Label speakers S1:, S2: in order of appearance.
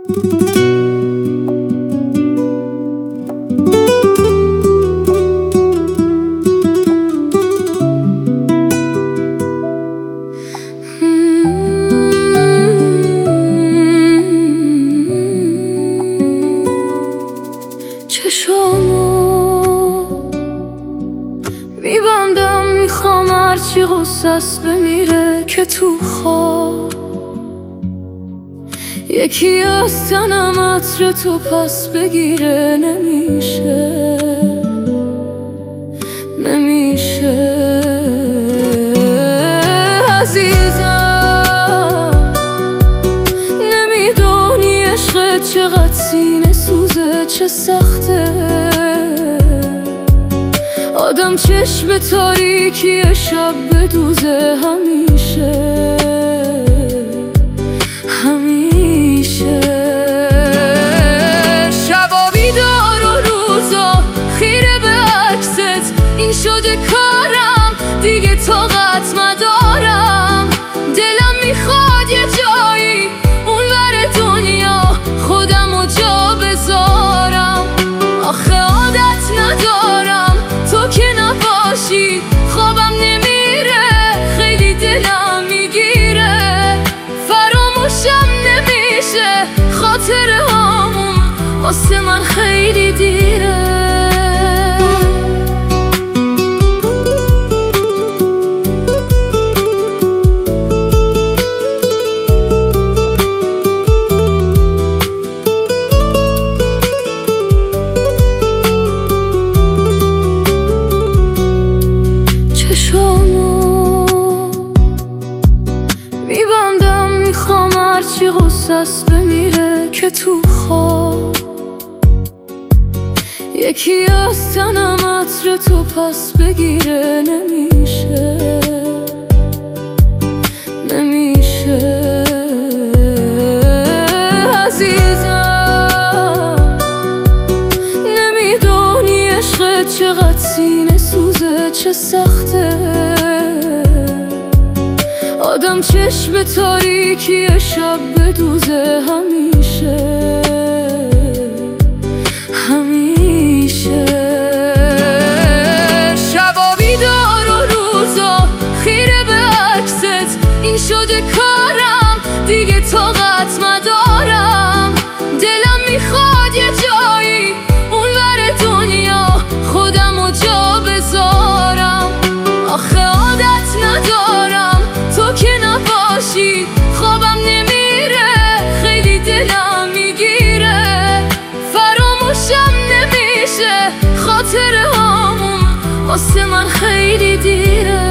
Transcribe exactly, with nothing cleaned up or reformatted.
S1: چشامو میبندم، میخوام هرچی غصه‌ست بمیره که تو خواب یکی از تنم عطر تو پس بگیره. نمیشه نمیشه عزیزم، نمیدونی عشق چقدر سینه سوزه، چه سخته آدم چشم تاریکی شب بدوزه. همیشه همیشه شبا بیدار و روزا خیره به عکست، این شده کارم دیگه طاقت ندارم. دلم میخواد یه جایی اونور دنیا خودمو جا بذارم. آخه عادت ندارم تو که نباشی، خوابم نمیره، خیلی دلم میگیره، فراموشم نمیشه خاطره هامون، واسه من خیلی دیره. میبندم، میخوام هرچی غصه‌ست بمیره که تو خواب یکی از تنم عطر تو پس بگیره. نمیشه نمیشه عزیزم، نمیدونی عشق چقدر سینه سوزه، چه سخته آدم چشم تاریکی شب بدوزه. همیشه همیشه شبا بیدار و روزا خیره به عکست، این شده کارم دیگه طاقت ندارم. دلم میخواد یه جایی اونور دنیا خودمو جا بذارم. آخه عادت ندارم تو که نباشی، خوابم نمیره، خیلی دلم میگیره، فراموشم نمیشه خاطره هامون، واسه من خیلی دیره.